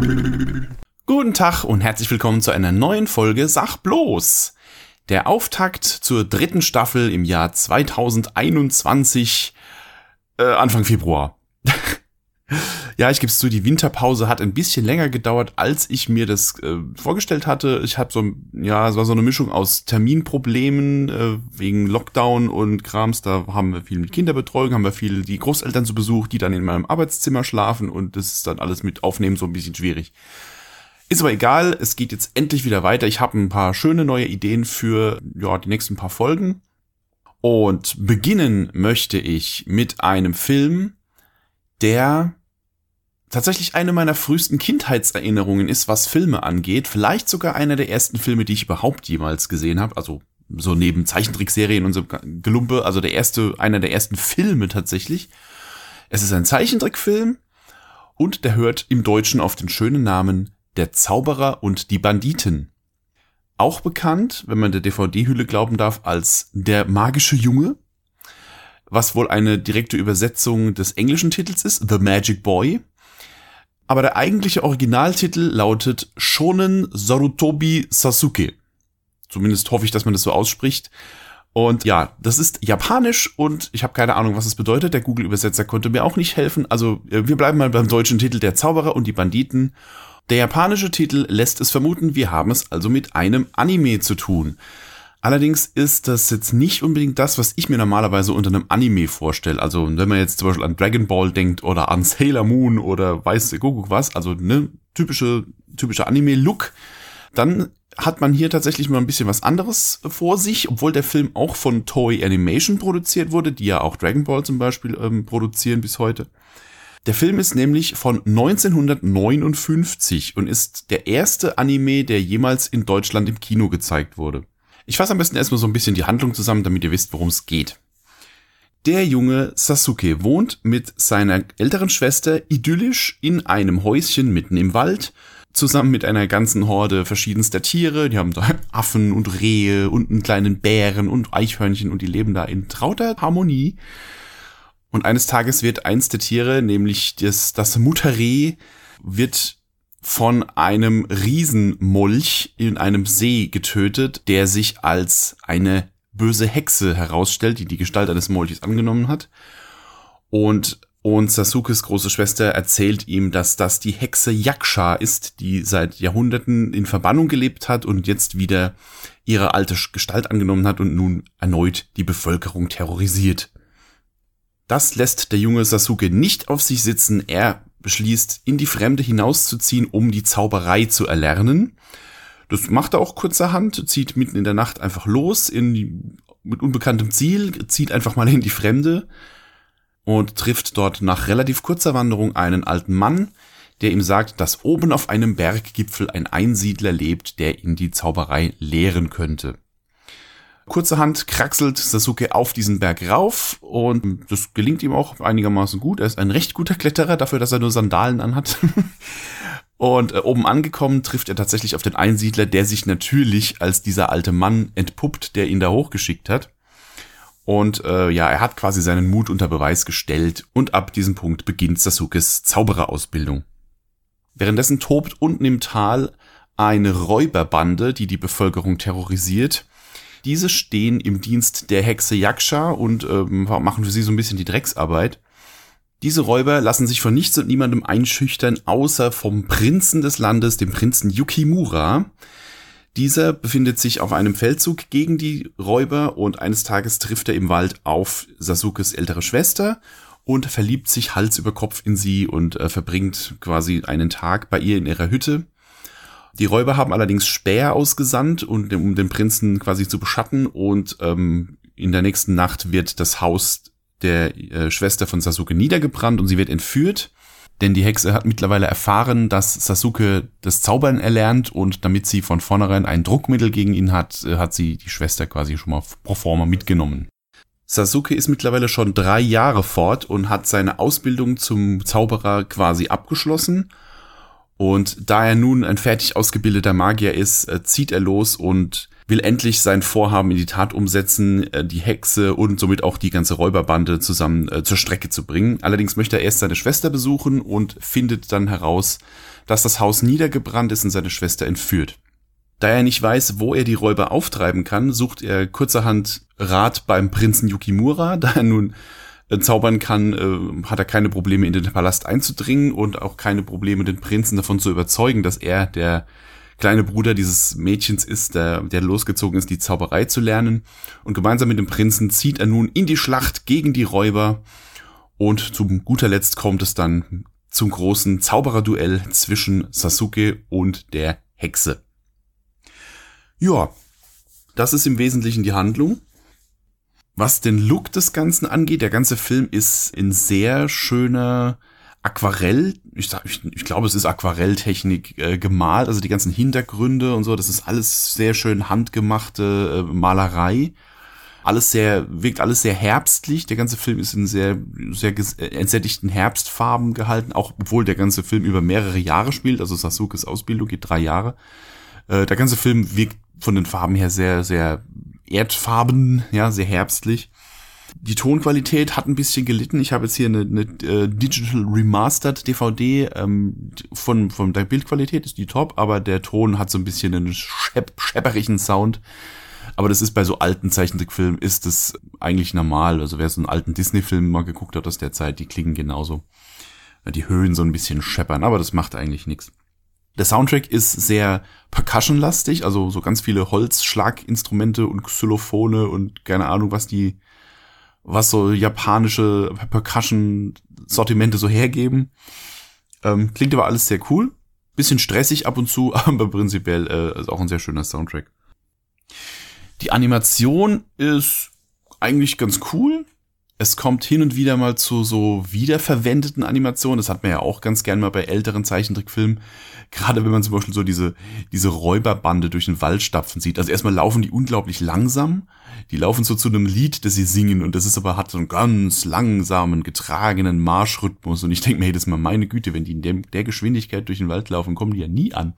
Guten Tag und herzlich willkommen zu einer neuen Folge Sag bloß. Der Auftakt zur 3. Staffel im Jahr 2021, Anfang Februar. Ja, ich gebe es zu, die Winterpause hat ein bisschen länger gedauert, als ich mir das vorgestellt hatte. Ich habe es war so eine Mischung aus Terminproblemen wegen Lockdown und Krams. Da haben wir viel mit Kinderbetreuung, haben wir viel die Großeltern zu Besuch, die dann in meinem Arbeitszimmer schlafen und das ist dann alles mit Aufnehmen so ein bisschen schwierig. Ist aber egal, es geht jetzt endlich wieder weiter. Ich habe ein paar schöne neue Ideen für die nächsten paar Folgen. Und beginnen möchte ich mit einem Film, der tatsächlich eine meiner frühesten Kindheitserinnerungen ist, was Filme angeht. Vielleicht sogar einer der ersten Filme, die ich überhaupt jemals gesehen habe. Also so neben Zeichentrickserien und so Gelumpe. Also einer der ersten Filme tatsächlich. Es ist ein Zeichentrickfilm und der hört im Deutschen auf den schönen Namen Der Zauberer und die Banditen. Auch bekannt, wenn man der DVD-Hülle glauben darf, als Der magische Junge. Was wohl eine direkte Übersetzung des englischen Titels ist, The Magic Boy. Aber der eigentliche Originaltitel lautet Shonen Sarutobi Sasuke. Zumindest hoffe ich, dass man das so ausspricht. Und ja, das ist japanisch und ich habe keine Ahnung, was es bedeutet. Der Google-Übersetzer konnte mir auch nicht helfen. Also wir bleiben mal beim deutschen Titel Der Zauberer und die Banditen. Der japanische Titel lässt es vermuten, wir haben es also mit einem Anime zu tun. Allerdings ist das jetzt nicht unbedingt das, was ich mir normalerweise unter einem Anime vorstelle. Also wenn man jetzt zum Beispiel an Dragon Ball denkt oder an Sailor Moon oder weiß der Kuckuck was, also ne typischer Anime-Look, dann hat man hier tatsächlich mal ein bisschen was anderes vor sich, obwohl der Film auch von Toei Animation produziert wurde, die ja auch Dragon Ball zum Beispiel produzieren bis heute. Der Film ist nämlich von 1959 und ist der erste Anime, der jemals in Deutschland im Kino gezeigt wurde. Ich fasse am besten erstmal so ein bisschen die Handlung zusammen, damit ihr wisst, worum es geht. Der junge Sasuke wohnt mit seiner älteren Schwester idyllisch in einem Häuschen mitten im Wald, zusammen mit einer ganzen Horde verschiedenster Tiere. Die haben da Affen und Rehe und einen kleinen Bären und Eichhörnchen und die leben da in trauter Harmonie. Und eines Tages wird eins der Tiere, nämlich das Mutterreh, wird von einem Riesenmolch in einem See getötet, der sich als eine böse Hexe herausstellt, die die Gestalt eines Molches angenommen hat. Und Sasukes große Schwester erzählt ihm, dass das die Hexe Yaksha ist, die seit Jahrhunderten in Verbannung gelebt hat und jetzt wieder ihre alte Gestalt angenommen hat und nun erneut die Bevölkerung terrorisiert. Das lässt der junge Sasuke nicht auf sich sitzen. Er beschließt, in die Fremde hinauszuziehen, um die Zauberei zu erlernen. Das macht er auch kurzerhand, zieht mitten in der Nacht einfach los, mit unbekanntem Ziel, zieht einfach mal in die Fremde und trifft dort nach relativ kurzer Wanderung einen alten Mann, der ihm sagt, dass oben auf einem Berggipfel ein Einsiedler lebt, der ihn die Zauberei lehren könnte. Kurzerhand kraxelt Sasuke auf diesen Berg rauf und das gelingt ihm auch einigermaßen gut. Er ist ein recht guter Kletterer dafür, dass er nur Sandalen anhat. Und oben angekommen trifft er tatsächlich auf den Einsiedler, der sich natürlich als dieser alte Mann entpuppt, der ihn da hochgeschickt hat. Und er hat quasi seinen Mut unter Beweis gestellt und ab diesem Punkt beginnt Sasukes Zaubererausbildung. Währenddessen tobt unten im Tal eine Räuberbande, die die Bevölkerung terrorisiert. Diese stehen im Dienst der Hexe Yaksha und machen für sie so ein bisschen die Drecksarbeit. Diese Räuber lassen sich von nichts und niemandem einschüchtern, außer vom Prinzen des Landes, dem Prinzen Yukimura. Dieser befindet sich auf einem Feldzug gegen die Räuber und eines Tages trifft er im Wald auf Sasukes ältere Schwester und verliebt sich Hals über Kopf in sie und verbringt quasi einen Tag bei ihr in ihrer Hütte. Die Räuber haben allerdings Späher ausgesandt, um den Prinzen quasi zu beschatten und in der nächsten Nacht wird das Haus der Schwester von Sasuke niedergebrannt und sie wird entführt, denn die Hexe hat mittlerweile erfahren, dass Sasuke das Zaubern erlernt und damit sie von vornherein ein Druckmittel gegen ihn hat, hat sie die Schwester quasi schon mal pro forma mitgenommen. Sasuke ist mittlerweile schon 3 Jahre fort und hat seine Ausbildung zum Zauberer quasi abgeschlossen. Und da er nun ein fertig ausgebildeter Magier ist, zieht er los und will endlich sein Vorhaben in die Tat umsetzen, die Hexe und somit auch die ganze Räuberbande zusammen zur Strecke zu bringen. Allerdings möchte er erst seine Schwester besuchen und findet dann heraus, dass das Haus niedergebrannt ist und seine Schwester entführt. Da er nicht weiß, wo er die Räuber auftreiben kann, sucht er kurzerhand Rat beim Prinzen Yukimura. Da er nun zaubern kann, hat er keine Probleme, in den Palast einzudringen und auch keine Probleme, den Prinzen davon zu überzeugen, dass er der kleine Bruder dieses Mädchens ist, der losgezogen ist, die Zauberei zu lernen. Und gemeinsam mit dem Prinzen zieht er nun in die Schlacht gegen die Räuber. Und zu guter Letzt kommt es dann zum großen Zaubererduell zwischen Sasuke und der Hexe. Ja, das ist im Wesentlichen die Handlung. Was den Look des Ganzen angeht, der ganze Film ist in sehr schöner Aquarell, ich glaube, es ist Aquarelltechnik gemalt, also die ganzen Hintergründe und so, das ist alles sehr schön handgemachte Malerei. Wirkt alles sehr herbstlich. Der ganze Film ist in sehr entsättigten Herbstfarben gehalten, auch obwohl der ganze Film über mehrere Jahre spielt, also Sasukes Ausbildung geht 3 Jahre. Der ganze Film wirkt von den Farben her sehr, sehr erdfarben, ja, sehr herbstlich. Die Tonqualität hat ein bisschen gelitten. Ich habe jetzt hier eine Digital Remastered DVD von der Bildqualität ist die top, aber der Ton hat so ein bisschen einen schepperigen Sound. Aber das ist bei so alten Zeichentrickfilmen ist das eigentlich normal. Also wer so einen alten Disney-Film mal geguckt hat aus der Zeit, die klingen genauso. Die Höhen so ein bisschen scheppern, aber das macht eigentlich nichts. Der Soundtrack ist sehr percussion-lastig, also so ganz viele Holzschlaginstrumente und Xylophone und keine Ahnung, was so japanische Percussion-Sortimente so hergeben. Klingt aber alles sehr cool. Bisschen stressig ab und zu, aber prinzipiell ist auch ein sehr schöner Soundtrack. Die Animation ist eigentlich ganz cool. Es kommt hin und wieder mal zu so wiederverwendeten Animationen. Das hat man ja auch ganz gern mal bei älteren Zeichentrickfilmen. Gerade wenn man zum Beispiel so diese Räuberbande durch den Wald stapfen sieht. Also erstmal laufen die unglaublich langsam. Die laufen so zu einem Lied, das sie singen. Und das ist aber, hat so einen ganz langsamen, getragenen Marschrhythmus. Und ich denke mir jedes Mal, meine Güte, wenn die in der Geschwindigkeit durch den Wald laufen, kommen die ja nie an.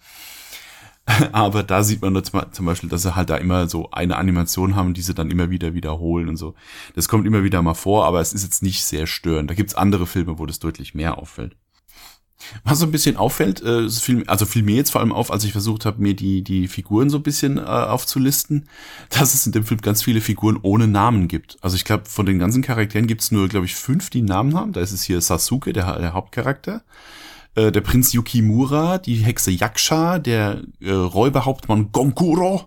Aber da sieht man zum Beispiel, dass sie halt da immer so eine Animation haben, die sie dann immer wieder wiederholen und so. Das kommt immer wieder mal vor, aber es ist jetzt nicht sehr störend. Da gibt's andere Filme, wo das deutlich mehr auffällt. Was so ein bisschen auffällt, fiel mir jetzt vor allem auf, als ich versucht habe, mir die Figuren so ein bisschen aufzulisten, dass es in dem Film ganz viele Figuren ohne Namen gibt. Also ich glaube, von den ganzen Charakteren gibt's nur, glaube ich, 5, die einen Namen haben. Da ist es hier Sasuke, der Hauptcharakter. Der Prinz Yukimura, die Hexe Yaksha, der Räuberhauptmann Gonkuro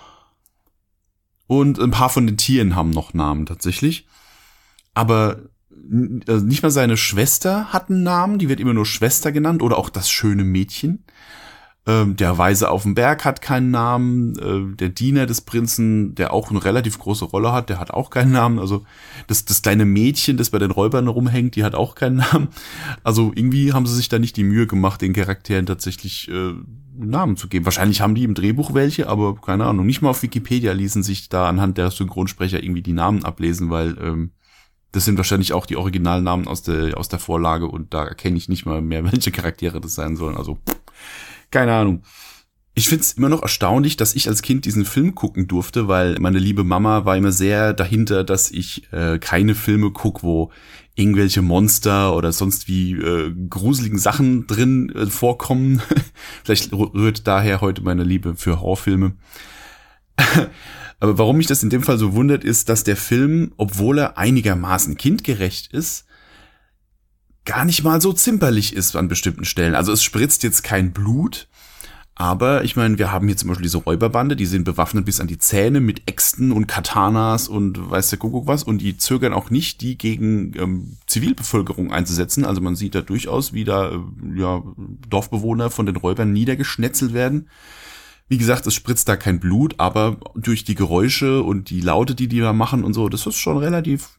und ein paar von den Tieren haben noch Namen tatsächlich. Aber nicht mal seine Schwester hat einen Namen, die wird immer nur Schwester genannt oder auch das schöne Mädchen. Der Weise auf dem Berg hat keinen Namen. Der Diener des Prinzen, der auch eine relativ große Rolle hat, der hat auch keinen Namen. Also das kleine Mädchen, das bei den Räubern rumhängt, die hat auch keinen Namen. Also irgendwie haben sie sich da nicht die Mühe gemacht, den Charakteren tatsächlich Namen zu geben. Wahrscheinlich haben die im Drehbuch welche, aber keine Ahnung. Nicht mal auf Wikipedia ließen sich da anhand der Synchronsprecher irgendwie die Namen ablesen, weil das sind wahrscheinlich auch die Originalnamen aus der Vorlage und da erkenne ich nicht mal mehr, welche Charaktere das sein sollen. Also keine Ahnung. Ich find's immer noch erstaunlich, dass ich als Kind diesen Film gucken durfte, weil meine liebe Mama war immer sehr dahinter, dass ich keine Filme gucke, wo irgendwelche Monster oder sonst wie gruseligen Sachen drin vorkommen. Vielleicht rührt daher heute meine Liebe für Horrorfilme. Aber warum mich das in dem Fall so wundert, ist, dass der Film, obwohl er einigermaßen kindgerecht ist, gar nicht mal so zimperlich ist an bestimmten Stellen. Also es spritzt jetzt kein Blut, aber ich meine, wir haben hier zum Beispiel diese Räuberbande, die sind bewaffnet bis an die Zähne mit Äxten und Katanas und weiß der Kuckuck was und die zögern auch nicht, die gegen Zivilbevölkerung einzusetzen. Also man sieht da durchaus, wie da Dorfbewohner von den Räubern niedergeschnetzelt werden. Wie gesagt, es spritzt da kein Blut, aber durch die Geräusche und die Laute, die da machen und so, das ist schon relativ,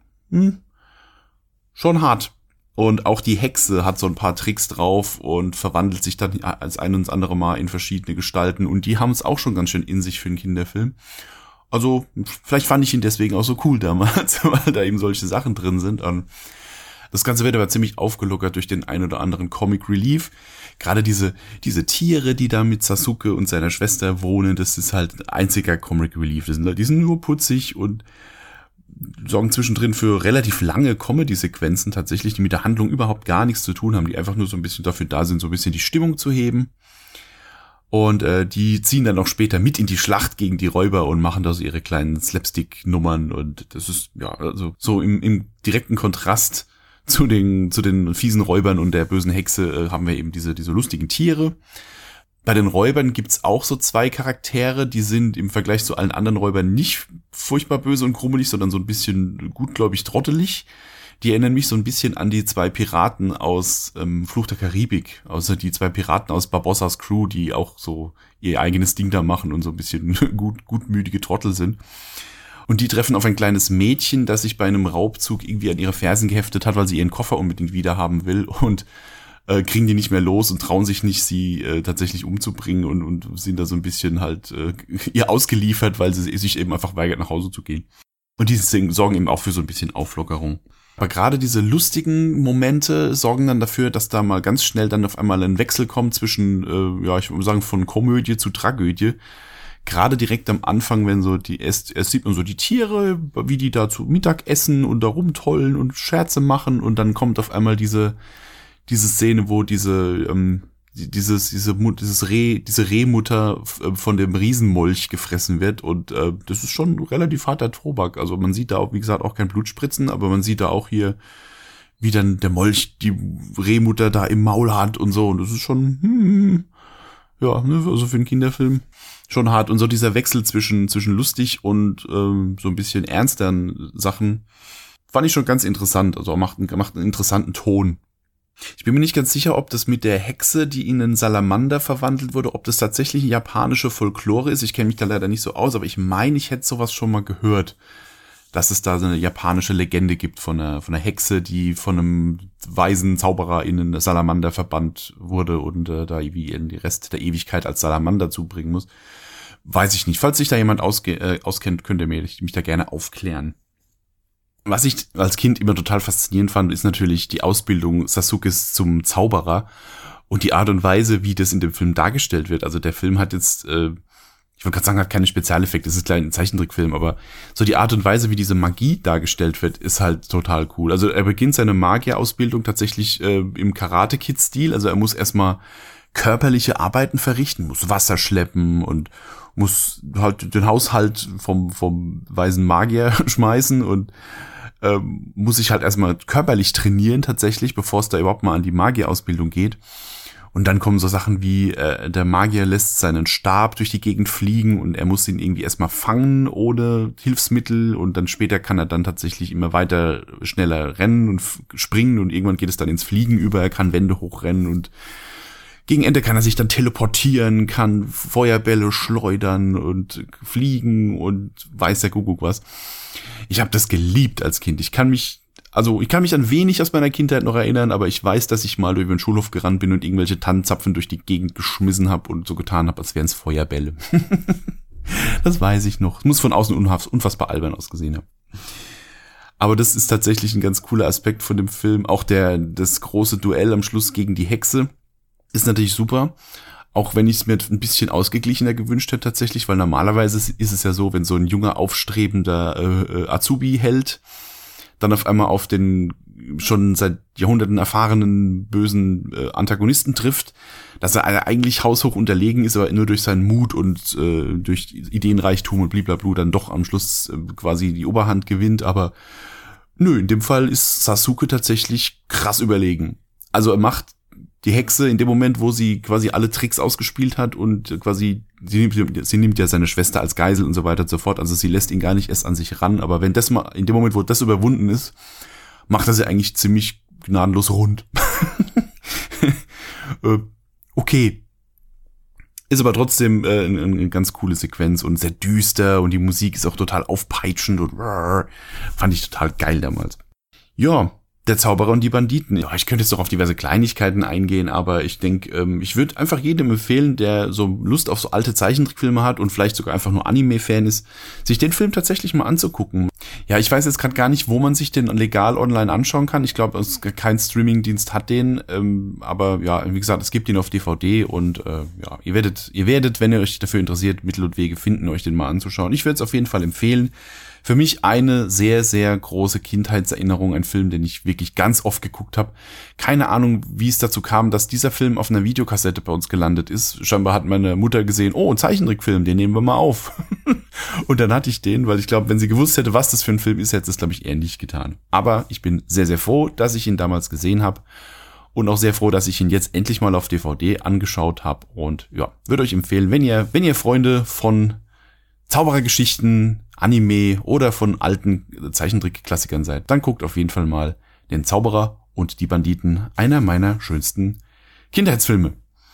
schon hart. Und auch die Hexe hat so ein paar Tricks drauf und verwandelt sich dann als ein und das andere Mal in verschiedene Gestalten. Und die haben es auch schon ganz schön in sich für einen Kinderfilm. Also vielleicht fand ich ihn deswegen auch so cool damals, weil da eben solche Sachen drin sind. Das Ganze wird aber ziemlich aufgelockert durch den ein oder anderen Comic Relief. Gerade diese Tiere, die da mit Sasuke und seiner Schwester wohnen, das ist halt einziger Comic Relief. Die sind nur putzig und sorgen zwischendrin für relativ lange Comedy-Sequenzen tatsächlich, die mit der Handlung überhaupt gar nichts zu tun haben, die einfach nur so ein bisschen dafür da sind, so ein bisschen die Stimmung zu heben. Und die ziehen dann auch später mit in die Schlacht gegen die Räuber und machen da so ihre kleinen Slapstick-Nummern. Und das ist, ja, also so im direkten Kontrast zu den fiesen Räubern und der bösen Hexe haben wir eben diese lustigen Tiere. Bei den Räubern gibt's auch so 2 Charaktere, die sind im Vergleich zu allen anderen Räubern nicht furchtbar böse und krummelig, sondern so ein bisschen gutgläubig trottelig. Die erinnern mich so ein bisschen an die 2 Piraten aus Fluch der Karibik. Also die 2 Piraten aus Barbossas Crew, die auch so ihr eigenes Ding da machen und so ein bisschen gutmütige Trottel sind. Und die treffen auf ein kleines Mädchen, das sich bei einem Raubzug irgendwie an ihre Fersen geheftet hat, weil sie ihren Koffer unbedingt wiederhaben will und kriegen die nicht mehr los und trauen sich nicht, sie tatsächlich umzubringen und sind da so ein bisschen halt ihr ausgeliefert, weil sie sich eben einfach weigert, nach Hause zu gehen. Und die sorgen eben auch für so ein bisschen Auflockerung. Aber gerade diese lustigen Momente sorgen dann dafür, dass da mal ganz schnell dann auf einmal ein Wechsel kommt zwischen, ich würde sagen, von Komödie zu Tragödie. Gerade direkt am Anfang, wenn so erst sieht man so die Tiere, wie die da zu Mittag essen und da rumtollen und Scherze machen und dann kommt auf einmal diese Szene, wo diese Rehmutter von dem Riesenmolch gefressen wird und das ist schon relativ harter Tobak. Also man sieht da auch, wie gesagt, auch kein Blutspritzen, aber man sieht da auch hier, wie dann der Molch die Rehmutter da im Maul hat und so und das ist schon, also für einen Kinderfilm schon hart. Und so dieser Wechsel zwischen lustig und so ein bisschen ernsteren Sachen fand ich schon ganz interessant. Also macht einen interessanten Ton. Ich bin mir nicht ganz sicher, ob das mit der Hexe, die in einen Salamander verwandelt wurde, ob das tatsächlich japanische Folklore ist. Ich kenne mich da leider nicht so aus, aber ich meine, ich hätte sowas schon mal gehört, dass es da so eine japanische Legende gibt von einer Hexe, die von einem weisen Zauberer in einen Salamander verbannt wurde und da irgendwie den Rest der Ewigkeit als Salamander zubringen muss. Weiß ich nicht. Falls sich da jemand auskennt, könnt ihr mich da gerne aufklären. Was ich als Kind immer total faszinierend fand, ist natürlich die Ausbildung Sasukes zum Zauberer und die Art und Weise, wie das in dem Film dargestellt wird. Also der Film hat jetzt, ich wollte gerade sagen, hat keine Spezialeffekte, es ist gleich ein Zeichentrickfilm, aber so die Art und Weise, wie diese Magie dargestellt wird, ist halt total cool. Also er beginnt seine Magierausbildung tatsächlich im Karate-Kid-Stil, also er muss erstmal körperliche Arbeiten verrichten, muss Wasser schleppen und muss halt den Haushalt vom weisen Magier schmeißen und muss sich halt erstmal körperlich trainieren tatsächlich, bevor es da überhaupt mal an die Magierausbildung geht. Und dann kommen so Sachen wie, der Magier lässt seinen Stab durch die Gegend fliegen und er muss ihn irgendwie erstmal fangen ohne Hilfsmittel und dann später kann er dann tatsächlich immer weiter schneller rennen und springen und irgendwann geht es dann ins Fliegen über, er kann Wände hochrennen und gegen Ende kann er sich dann teleportieren, kann Feuerbälle schleudern und fliegen und weiß der Kuckuck was. Ich habe das geliebt als Kind. Ich kann mich an wenig aus meiner Kindheit noch erinnern, aber ich weiß, dass ich mal über den Schulhof gerannt bin und irgendwelche Tannenzapfen durch die Gegend geschmissen habe und so getan habe, als wären es Feuerbälle. Das weiß ich noch. Es muss von außen unfassbar albern ausgesehen haben. Aber das ist tatsächlich ein ganz cooler Aspekt von dem Film. Auch das große Duell am Schluss gegen die Hexe ist natürlich super. Auch wenn ich es mir ein bisschen ausgeglichener gewünscht hätte tatsächlich, weil normalerweise ist es ja so, wenn so ein junger, aufstrebender Azubi-Held dann auf einmal auf den schon seit Jahrhunderten erfahrenen bösen Antagonisten trifft, dass er eigentlich haushoch unterlegen ist, aber nur durch seinen Mut und durch Ideenreichtum und blablabla dann doch am Schluss quasi die Oberhand gewinnt. Aber nö, in dem Fall ist Sasuke tatsächlich krass überlegen. Also er macht die Hexe in dem Moment, wo sie quasi alle Tricks ausgespielt hat und quasi, sie nimmt ja seine Schwester als Geisel und so weiter und so fort, also sie lässt ihn gar nicht erst an sich ran, aber wenn das mal, in dem Moment, wo das überwunden ist, macht er sie eigentlich ziemlich gnadenlos rund. Okay. Ist aber trotzdem eine ganz coole Sequenz und sehr düster und die Musik ist auch total aufpeitschend und fand ich total geil damals. Ja. Der Zauberer und die Banditen. Ja, ich könnte jetzt noch auf diverse Kleinigkeiten eingehen, aber ich denke, ich würde einfach jedem empfehlen, der so Lust auf so alte Zeichentrickfilme hat und vielleicht sogar einfach nur Anime-Fan ist, sich den Film tatsächlich mal anzugucken. Ja, ich weiß jetzt gerade gar nicht, wo man sich den legal online anschauen kann. Ich glaube, kein Streamingdienst hat den, aber ja, wie gesagt, es gibt ihn auf DVD und ja, ihr werdet, wenn ihr euch dafür interessiert, Mittel und Wege finden, euch den mal anzuschauen. Ich würde es auf jeden Fall empfehlen. Für mich eine sehr, sehr große Kindheitserinnerung, ein Film, den ich wirklich ganz oft geguckt habe. Keine Ahnung, wie es dazu kam, dass dieser Film auf einer Videokassette bei uns gelandet ist. Scheinbar hat meine Mutter gesehen, oh, ein Zeichentrickfilm, den nehmen wir mal auf. Und dann hatte ich den, weil ich glaube, wenn sie gewusst hätte, was das für ein Film ist, hätte es, glaube ich, eher nicht getan. Aber ich bin sehr, sehr froh, dass ich ihn damals gesehen habe. Und auch sehr froh, dass ich ihn jetzt endlich mal auf DVD angeschaut habe. Und ja, würde euch empfehlen, wenn ihr Freunde von Zauberergeschichten, Anime oder von alten Zeichentrick-Klassikern seid, dann guckt auf jeden Fall mal den Zauberer und die Banditen, einer meiner schönsten Kindheitsfilme.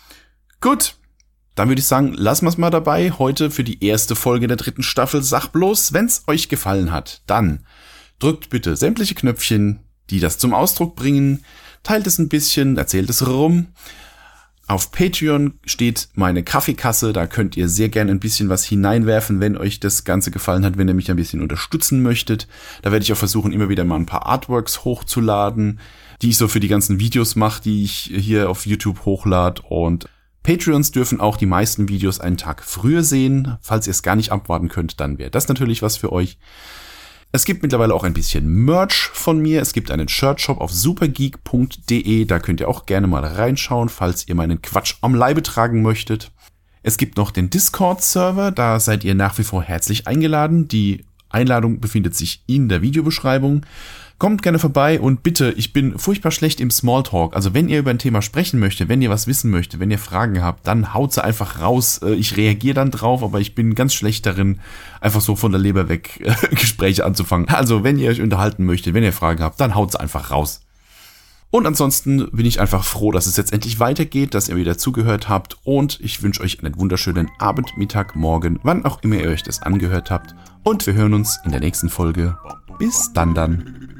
Gut, dann würde ich sagen, lassen wir es mal dabei. Heute für die erste Folge der 3. Staffel. Sag bloß, wenn's euch gefallen hat, dann drückt bitte sämtliche Knöpfchen, die das zum Ausdruck bringen, teilt es ein bisschen, erzählt es rum. Auf Patreon steht meine Kaffeekasse, da könnt ihr sehr gerne ein bisschen was hineinwerfen, wenn euch das Ganze gefallen hat, wenn ihr mich ein bisschen unterstützen möchtet. Da werde ich auch versuchen, immer wieder mal ein paar Artworks hochzuladen, die ich so für die ganzen Videos mache, die ich hier auf YouTube hochlade. Und Patreons dürfen auch die meisten Videos einen Tag früher sehen. Falls ihr es gar nicht abwarten könnt, dann wäre das natürlich was für euch. Es gibt mittlerweile auch ein bisschen Merch von mir. Es gibt einen Shirtshop auf supergeek.de. Da könnt ihr auch gerne mal reinschauen, falls ihr meinen Quatsch am Leibe tragen möchtet. Es gibt noch den Discord-Server. Da seid ihr nach wie vor herzlich eingeladen. Die Einladung befindet sich in der Videobeschreibung. Kommt gerne vorbei und bitte, ich bin furchtbar schlecht im Smalltalk. Also wenn ihr über ein Thema sprechen möchtet, wenn ihr was wissen möchtet, wenn ihr Fragen habt, dann haut sie einfach raus. Ich reagiere dann drauf, aber ich bin ganz schlecht darin, einfach so von der Leber weg Gespräche anzufangen. Also wenn ihr euch unterhalten möchtet, wenn ihr Fragen habt, dann haut sie einfach raus. Und ansonsten bin ich einfach froh, dass es jetzt endlich weitergeht, dass ihr wieder zugehört habt und ich wünsche euch einen wunderschönen Abend, Mittag, Morgen, wann auch immer ihr euch das angehört habt. Und wir hören uns in der nächsten Folge. Bis dann.